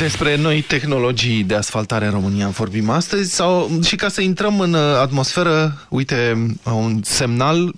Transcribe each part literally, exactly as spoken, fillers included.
Despre noi tehnologii de asfaltare în România vorbim astăzi sau, și ca să intrăm în atmosferă, uite, un semnal,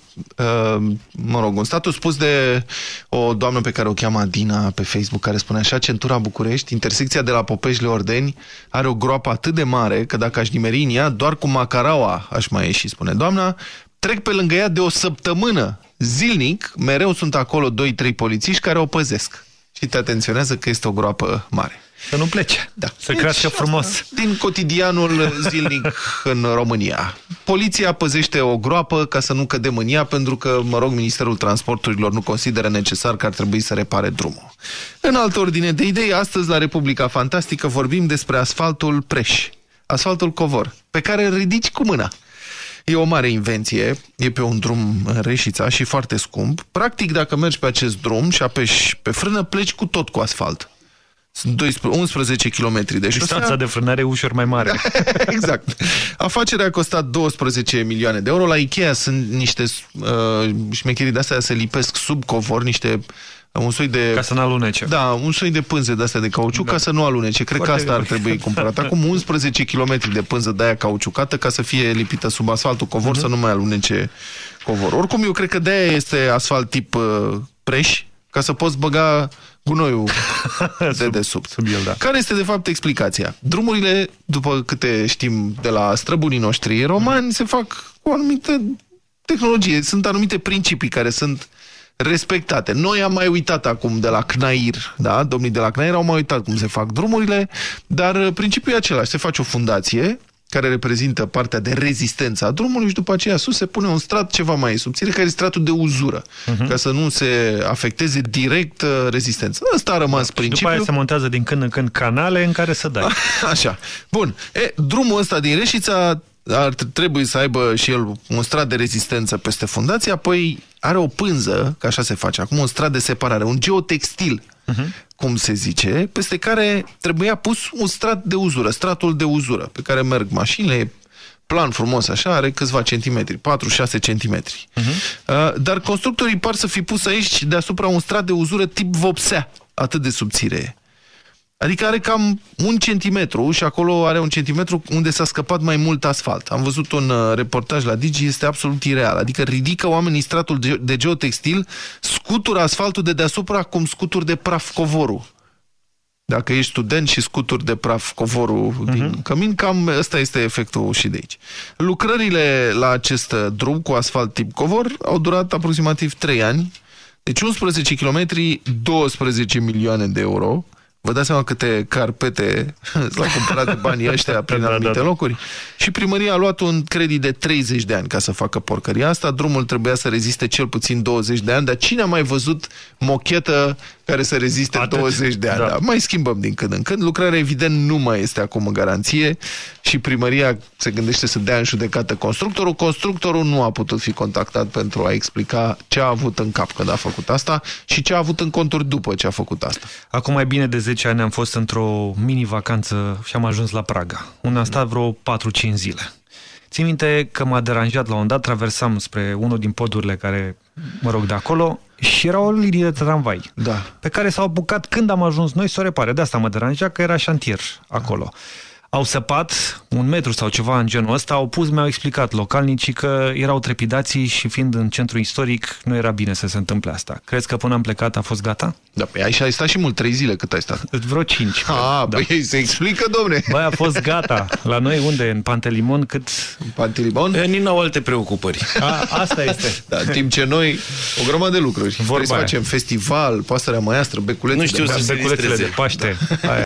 mă rog, un status pus de o doamnă pe care o cheamă Adina pe Facebook, care spune așa: centura București, intersecția de la Popeșle-Ordeni, are o groapă atât de mare că dacă aș nimeri în ea, doar cu macaraua aș mai ieși, spune doamna. Trec pe lângă ea de o săptămână, zilnic, mereu sunt acolo doi trei polițiști care o păzesc. Și te atenționează că este o groapă mare. Să nu plece, da. Să deci, crească frumos. Asta, din cotidianul zilnic în România. Poliția păzește o groapă ca să nu cădem în ea, pentru că, mă rog, Ministerul Transporturilor nu consideră necesar că ar trebui să repare drumul. În altă ordine de idei, astăzi la Republica Fantastică vorbim despre asfaltul Preș, asfaltul Covor, pe care îl ridici cu mâna. E o mare invenție, e pe un drum în Reșița și foarte scump. Practic, dacă mergi pe acest drum și apeși pe frână, pleci cu tot cu asfalt. Sunt unsprezece kilometri de șosea. Distanța de frânare e ușor mai mare. Exact. Afacerea a costat douăsprezece milioane de euro. La Ikea sunt niște uh, șmecherii de-astea, se lipesc sub covor, niște... Un soi de... Ca să nu alunece. Da, un soi de pânze de-astea de cauciuc, da, ca să nu alunece. Cred Foarte că asta ar trebui cumpărat. Acum unsprezece kilometri de pânză de-aia cauciucată ca să fie lipită sub asfaltul Covor, uh-huh. să nu mai alunece Covor. Oricum, eu cred că de-aia este asfalt tip uh, Preș, ca să poți băga gunoiul de desubt. Sub el, da. Care este, de fapt, explicația? Drumurile, după câte știm de la străbunii noștri romani, se fac cu o anumită tehnologie. Sunt anumite principii care sunt respectate. Noi am mai uitat acum de la C N A I R, da? Domnii de la C N A I R au mai uitat cum se fac drumurile, dar principiul e același. Se face o fundație care reprezintă partea de rezistență a drumului și după aceea sus se pune un strat ceva mai subțire, care e stratul de uzură, uh-huh. ca să nu se afecteze direct rezistența. Ăsta a rămas principiul. După aia se montează din când în când canale în care să dai. Așa. Bun. E, drumul ăsta din Reșița ar trebui să aibă și el un strat de rezistență peste fundație, apoi are o pânză, că așa se face acum, un strat de separare, un geotextil, uh-huh. cum se zice, peste care trebuia pus un strat de uzură, stratul de uzură, pe care merg mașinile, plan frumos așa, are câțiva centimetri, patru șase centimetri. Uh-huh. uh, dar constructorii par să fi pus aici deasupra un strat de uzură tip vopsea, atât de subțire e. Adică are cam un centimetru și acolo are un centimetru unde s-a scăpat mai mult asfalt. Am văzut un reportaj la Digi, este absolut ireal. Adică ridică oamenii stratul de geotextil, scutură asfaltul de deasupra cum scuturi de praf covorul. Dacă ești student și scuturi de praf covorul uh-huh. din cămin, cam ăsta este efectul și de aici. Lucrările la acest drum cu asfalt tip covor au durat aproximativ trei ani. Deci unsprezece kilometri, douăsprezece milioane de euro. Vă dați seama câte carpete l-a cumpărat de banii ăștia prin da, anumite da, da. locuri? Și primăria a luat un credit de treizeci de ani ca să facă porcăria asta. Drumul trebuia să reziste cel puțin douăzeci de ani, dar cine a mai văzut mochetă care să reziste Atât. douăzeci de ani? Da. Da. Mai schimbăm din când în când. Lucrarea, evident, nu mai este acum în garanție și primăria se gândește să dea în judecată constructorul. Constructorul nu a putut fi contactat pentru a explica ce a avut în cap când a făcut asta și ce a avut în conturi după ce a făcut asta. Acum mai bine de zece ani am fost într-o mini-vacanță și am ajuns la Praga, unde am stat vreo patru cinci zile. Țin minte că m-a deranjat la un dat, traversam spre unul din podurile care, mă rog, de acolo și era o linie de tramvai, da. pe care s-au apucat când am ajuns noi să o repare. De asta mă deranja, că era șantier acolo. Au săpat un metru sau ceva în genul ăsta, au pus, mi-au explicat localnicii că erau trepidații și fiind în centru istoric, nu era bine să se întâmple asta. Crezi că până am plecat a fost gata? Da, păi ai, ai stat și mult, trei zile cât ai stat? Vreo cinci. Ah, da. Păi se explică, domne. Băi, a fost gata. La noi unde? În Pantelimon cât? În Pantelimon? Nici n-au alte preocupări. A, asta este. Da, în timp ce noi, o grămadă de lucruri. Vorba Vrei să facem festival, pasărea măiastră, beculețe nu știu de, să beculețele de Paște. Aia.